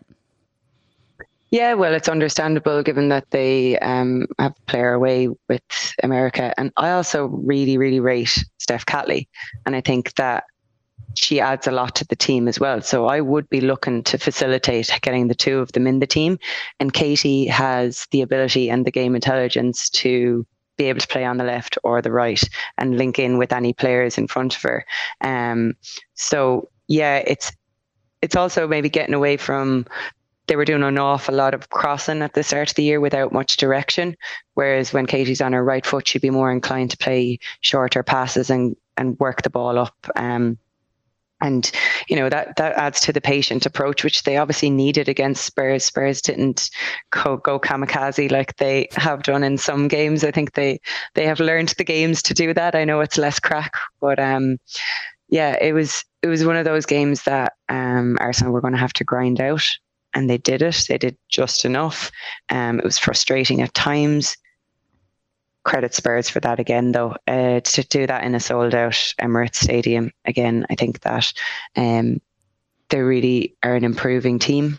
Yeah, well, it's understandable given that they um, have a player away with America. And I also really, really rate Steph Catley. And I think that she adds a lot to the team as well. So I would be looking to facilitate getting the two of them in the team. And Katie has the ability and the game intelligence to be able to play on the left or the right and link in with any players in front of her. Um, so, yeah, it's it's also maybe getting away from... They were doing an awful lot of crossing at the start of the year without much direction. Whereas when Katie's on her right foot, she'd be more inclined to play shorter passes and, and work the ball up. Um, and, you know, that, that adds to the patient approach, which they obviously needed against Spurs. Spurs didn't go, go kamikaze like they have done in some games. I think they, they have learned the games to do that. I know it's less crack, but um, yeah, it was, it was one of those games that um, Arsenal were going to have to grind out. And they did it. They did just enough. Um, it was frustrating at times. Credit Spurs for that again, though. Uh, to do that in a sold-out Emirates Stadium, again, I think that um, they really are an improving team.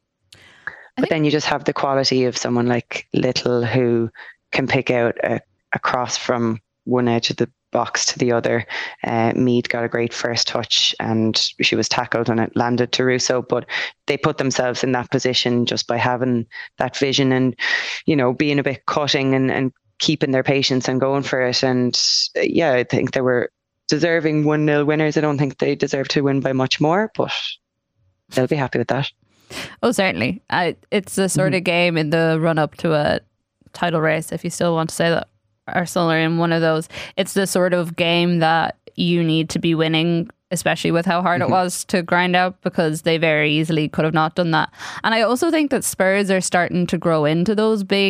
But then you just have the quality of someone like Little, who can pick out a, a cross from one edge of the box to the other. Uh, Mead got a great first touch, and she was tackled and it landed to Russo, but they put themselves in that position just by having that vision and, you know, being a bit cutting and, and keeping their patience and going for it. And uh, yeah, I think they were deserving one nil winners. I don't think they deserve to win by much more, but they'll be happy with that. Oh, certainly. I, it's the sort mm-hmm. of game in the run up to a title race, if you still want to say that Arsenal are in one of those. It's the sort of game that you need to be winning, especially with how hard mm-hmm. it was to grind out, because they very easily could have not done that. And I also think that Spurs are starting to grow into those big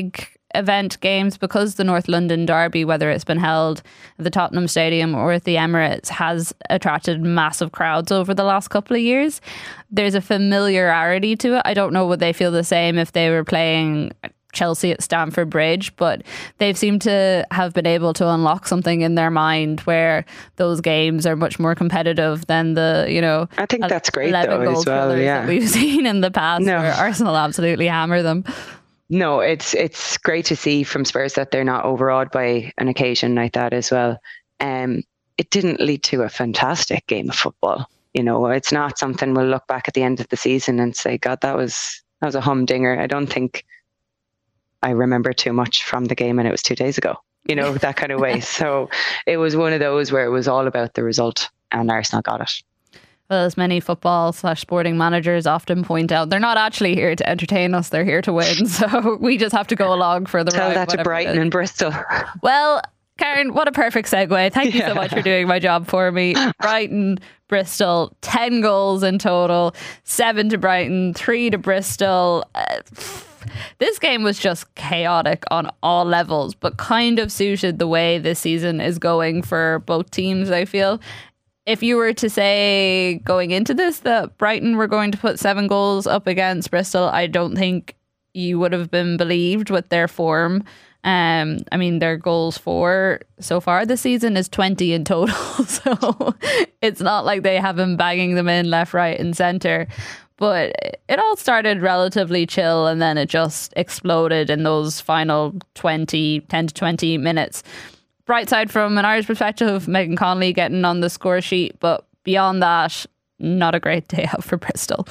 event games, because the North London Derby, whether it's been held at the Tottenham Stadium or at the Emirates, has attracted massive crowds over the last couple of years, there's a familiarity to it. I don't know would they feel the same if they were playing Chelsea at Stamford Bridge, but they've seemed to have been able to unlock something in their mind where those games are much more competitive than the, you know, I think that's great though as well. Yeah, that we've seen in the past no. where Arsenal absolutely hammer them. No, it's it's great to see from Spurs that they're not overawed by an occasion like that as well. Um, it didn't lead to a fantastic game of football. You know, it's not something we'll look back at the end of the season and say, God, that was that was a humdinger. I don't think I remember too much from the game, and it was two days ago, you know, that kind of way. So it was one of those where it was all about the result, and Arsenal got it. Well, as many football slash sporting managers often point out, they're not actually here to entertain us, they're here to win. So we just have to go along for the Tell ride. Tell that to Brighton and Bristol. Well, Karen, what a perfect segue. Thank you yeah. so much for doing my job for me. Brighton, Bristol, ten goals in total, seven to Brighton, three to Bristol. Uh, This game was just chaotic on all levels, but kind of suited the way this season is going for both teams, I feel. If you were to say going into this that Brighton were going to put seven goals up against Bristol, I don't think you would have been believed with their form. Um, I mean, their goals for so far this season is twenty in total. So it's not like they have been banging them in left, right and centre. But it all started relatively chill, and then it just exploded in those final twenty, ten to twenty minutes. Bright side from an Irish perspective, Megan Connolly getting on the score sheet, but beyond that, not a great day out for Bristol.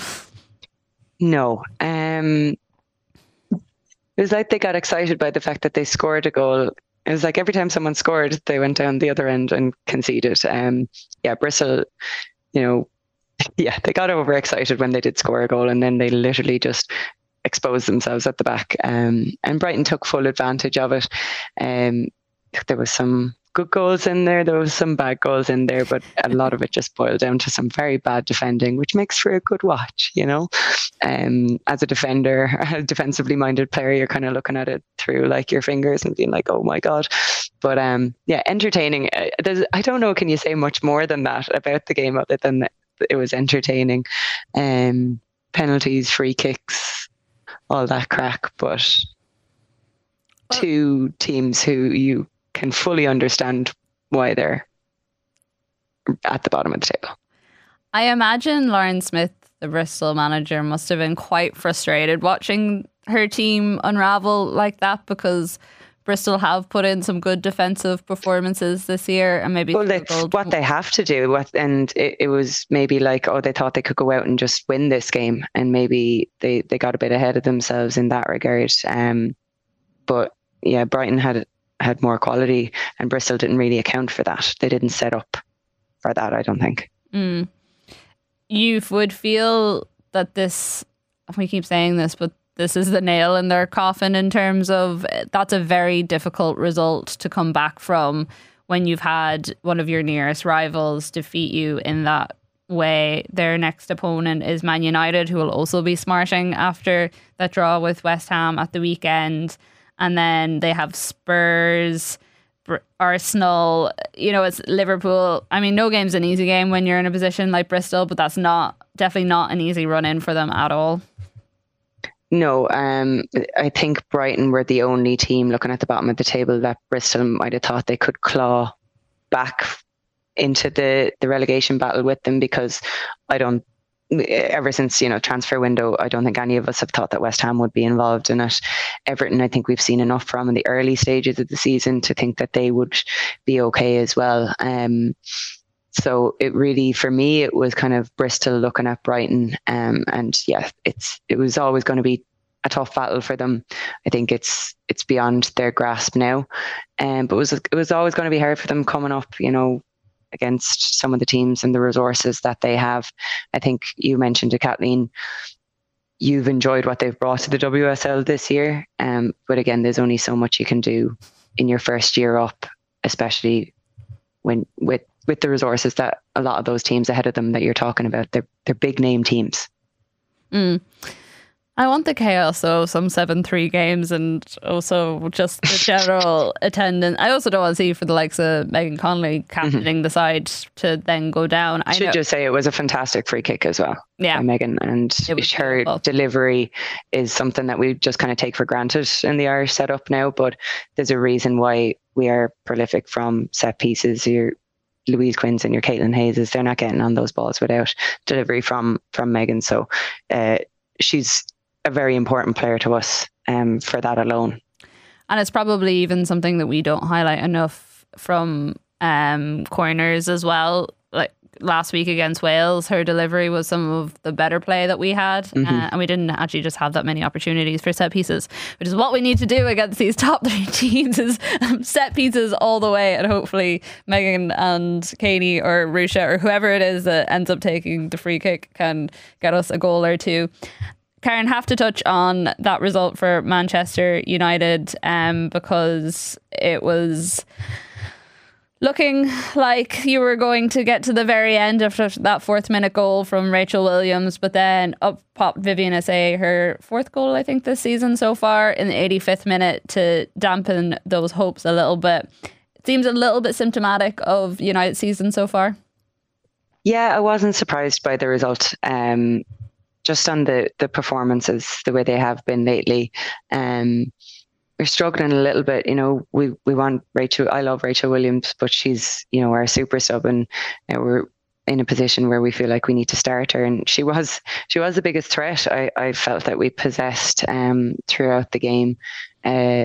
No. Um, it was like they got excited by the fact that they scored a goal. It was like every time someone scored, they went down the other end and conceded. Um, yeah, Bristol, you know, yeah, they got overexcited when they did score a goal, and then they literally just exposed themselves at the back. Um, and Brighton took full advantage of it. Um, there was some good goals in there. There was some bad goals in there, but a lot of it just boiled down to some very bad defending, which makes for a good watch, you know. Um, as a defender, a defensively minded player, you're kind of looking at it through like your fingers and being like, oh my God. But um, yeah, entertaining. Uh, there's, I don't know, can you say much more than that about the game other than that? It was entertaining. Um, penalties, free kicks, all that crack, but two teams who you can fully understand why they're at the bottom of the table. I imagine Lauren Smith, the Bristol manager, must have been quite frustrated watching her team unravel like that, because Bristol have put in some good defensive performances this year, and maybe well, that's what they have to do. What and it, it was maybe like, oh, they thought they could go out and just win this game, and maybe they, they got a bit ahead of themselves in that regard. Um, but yeah, Brighton had had more quality, and Bristol didn't really account for that. They didn't set up for that, I don't think. Mm. You would feel that this, we keep saying this, but this is the nail in their coffin in terms of that's a very difficult result to come back from when you've had one of your nearest rivals defeat you in that way. Their next opponent is Man United, who will also be smarting after that draw with West Ham at the weekend. And then they have Spurs, Arsenal, you know, it's Liverpool. I mean, no game's an easy game when you're in a position like Bristol, but that's not definitely not an easy run in for them at all. No, um, I think Brighton were the only team looking at the bottom of the table that Bristol might have thought they could claw back into the, the relegation battle with them, because I don't, ever since, you know, transfer window, I don't think any of us have thought that West Ham would be involved in it. Everton, I think we've seen enough from in the early stages of the season to think that they would be okay as well. Um, so it really, for me, it was kind of Bristol looking at Brighton, um, and yeah, it's it was always going to be a tough battle for them. I think it's it's beyond their grasp now, um, but it was it was always going to be hard for them coming up, you know, against some of the teams and the resources that they have. I think you mentioned to Kathleen, you've enjoyed what they've brought to the W S L this year, um, but again, there's only so much you can do in your first year up, especially when with with the resources that a lot of those teams ahead of them that you're talking about, they're they're big name teams. Mm. I want the chaos of some seven three games and also just the general attendance. I also don't want to see for the likes of Megan Connolly captaining mm-hmm. the side to then go down. I should know. just say it was a fantastic free kick as well. Yeah, by Megan, and her beautiful. delivery is something that we just kind of take for granted in the Irish setup now. But there's a reason why we are prolific from set pieces. Your Louise Quinns and your Caitlin Hayes, they're not getting on those balls without delivery from from Megan. So uh, she's a very important player to us um, for that alone. And it's probably even something that we don't highlight enough from um, corners as well. Like last week against Wales, her delivery was some of the better play that we had. Mm-hmm. Uh, and we didn't actually just have that many opportunities for set pieces, which is what we need to do against these top three teams, is set pieces all the way. And hopefully Megan and Katie or Rusha or whoever it is that ends up taking the free kick can get us a goal or two. Karen, have to touch on that result for Manchester United um, because it was looking like you were going to get to the very end after that fourth minute goal from Rachel Williams, but then up popped Vivian Asay, her fourth goal, I think, this season so far, in the eighty-fifth minute to dampen those hopes a little bit. It seems a little bit symptomatic of United's season so far. Yeah, I wasn't surprised by the result. Um, just on the, the performances, the way they have been lately. Um, we're struggling a little bit. You know, we, we want Rachel, I love Rachel Williams, but she's, you know, our super sub, and you know, we're in a position where we feel like we need to start her. And she was, she was the biggest threat. I, I felt that we possessed um, throughout the game. Uh,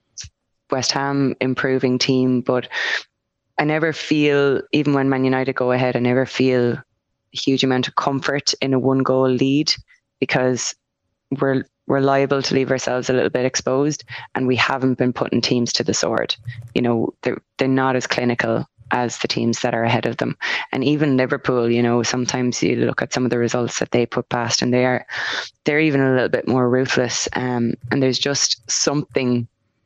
West Ham improving team, but I never feel, even when Man United go ahead, I never feel huge amount of comfort in a one goal lead, because we're we're liable to leave ourselves a little bit exposed, and we haven't been putting teams to the sword. You know, they're they're not as clinical as the teams that are ahead of them. And even Liverpool, you know, sometimes you look at some of the results that they put past, and they are they're even a little bit more ruthless. Um, and there's just something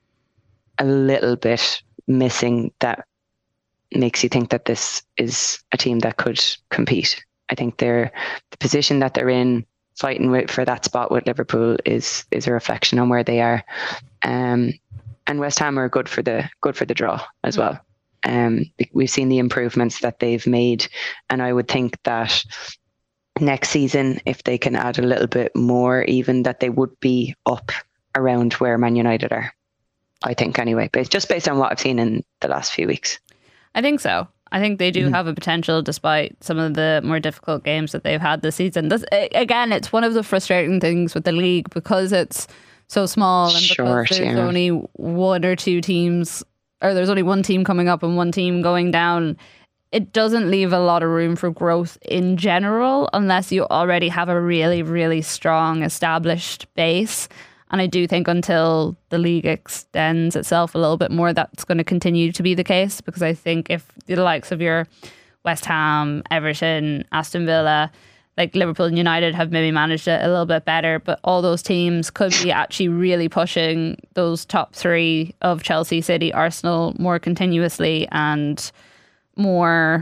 a little bit missing that makes you think that this is a team that could compete. I think they're the position that they're in, fighting with, for that spot with Liverpool, is is a reflection on where they are. Um, and West Ham are good for the good for the draw as well. Um, we've seen the improvements that they've made, and I would think that next season, if they can add a little bit more, even that they would be up around where Man United are. I think anyway, but just based on what I've seen in the last few weeks. I think so. I think they do mm-hmm. have a potential, despite some of the more difficult games that they've had this season. This, again, it's one of the frustrating things with the league, because it's so small and because Short, there's yeah. only one or two teams, or there's only one team coming up and one team going down. It doesn't leave a lot of room for growth in general, unless you already have a really, really strong established base. And I do think until the league extends itself a little bit more, that's going to continue to be the case. Because I think if the likes of your West Ham, Everton, Aston Villa, like Liverpool and United have maybe managed it a little bit better, but all those teams could be actually really pushing those top three of Chelsea, City, Arsenal more continuously and more,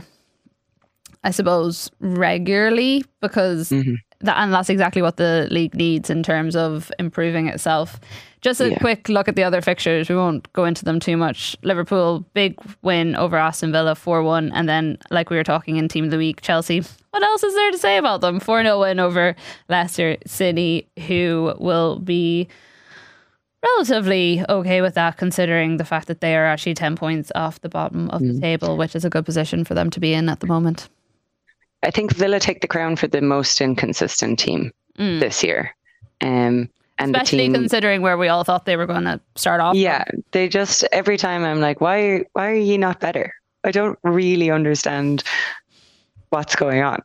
I suppose, regularly, because mm-hmm. that, and that's exactly what the league needs in terms of improving itself. Just a yeah. quick look at the other fixtures. We won't go into them too much. Liverpool, big win over Aston Villa, four one. And then, like we were talking in Team of the Week, Chelsea, what else is there to say about them? four nil win over Leicester City, who will be relatively okay with that, considering the fact that they are actually ten points off the bottom of mm. the table, which is a good position for them to be in at the moment. I think Villa take the crown for the most inconsistent team mm. this year. Um, and Especially the team, considering where we all thought they were going to start off. Yeah, from. they just, every time I'm like, why, why are you not better? I don't really understand what's going on.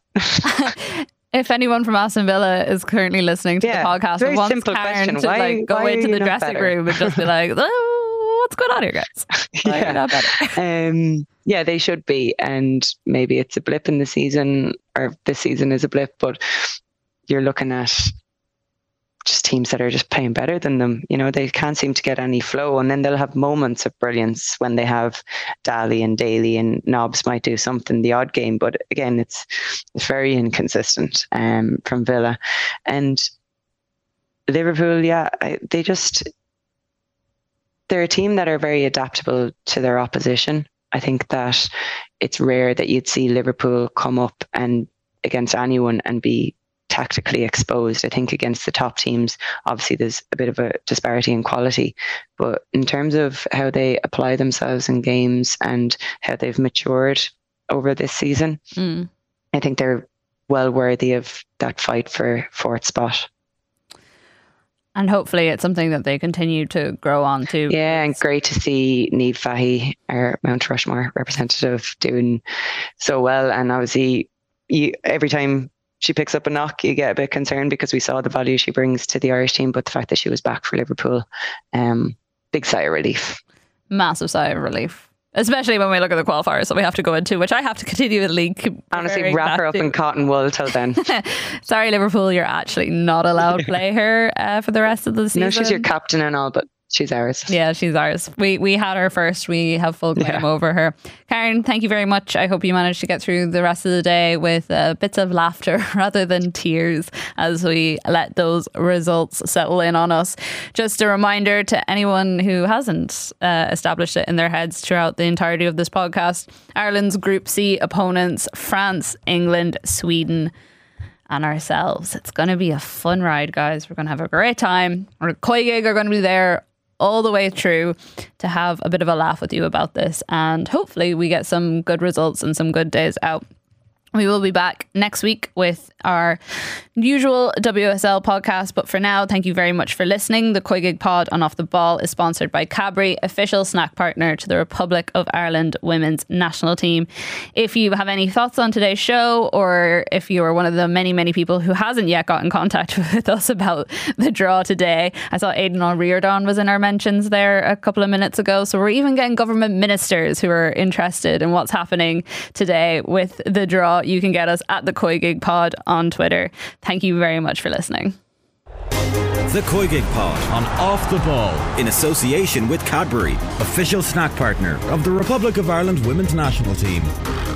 If anyone from Aston Villa is currently listening to yeah, the podcast and wants Karen to why, like, go into the dressing better? room and just be like, oh, what's going on here, guys? Why yeah. are you not better? um, yeah, they should be. And maybe it's a blip in the season, or this season is a blip, but you're looking at just teams that are just playing better than them. You know, they can't seem to get any flow, and then they'll have moments of brilliance when they have Daly and Daly, and Nobbs might do something the odd game, but again, it's it's very inconsistent um, from Villa. And Liverpool, yeah, I, they just, they're a team that are very adaptable to their opposition. I think that it's rare that you'd see Liverpool come up and against anyone and be tactically exposed. I think against the top teams, obviously there's a bit of a disparity in quality, but in terms of how they apply themselves in games and how they've matured over this season, mm. I think they're well worthy of that fight for fourth spot. And hopefully it's something that they continue to grow on to. Yeah, and great to see Niamh Fahey, our Mount Rushmore representative, doing so well. And obviously, you, every time she picks up a knock, you get a bit concerned because we saw the value she brings to the Irish team, but the fact that she was back for Liverpool, um, big sigh of relief. Massive sigh of relief. Especially when we look at the qualifiers that we have to go into, which I have to continually keep honestly wrap her up to. in cotton wool till then. Sorry, Liverpool, you're actually not allowed to play her uh, for the rest of the season. No, she's your captain and all, but she's ours. Yeah, she's ours. We we had her first. We have full claim yeah. over her. Karen, thank you very much. I hope you managed to get through the rest of the day with uh, bits of laughter rather than tears as we let those results settle in on us. Just a reminder to anyone who hasn't uh, established it in their heads throughout the entirety of this podcast, Ireland's Group C opponents, France, England, Sweden and ourselves. It's going to be a fun ride, guys. We're going to have a great time. Our COYGIG are going to be there all the way through to have a bit of a laugh with you about this, and hopefully we get some good results and some good days out. We will be back next week with our usual W S L podcast. But for now, thank you very much for listening. The COYGIG pod on Off the Ball is sponsored by Cadbury, official snack partner to the Republic of Ireland women's national team. If you have any thoughts on today's show, or if you are one of the many, many people who hasn't yet got in contact with us about the draw today, I saw Aidan O'Riordan was in our mentions there a couple of minutes ago. So we're even getting government ministers who are interested in what's happening today with the draw. You can get us at the COYGIG pod on Twitter. Thank you very much for listening. The COYGIG pod on Off the Ball in association with Cadbury, official snack partner of the Republic of Ireland women's national team.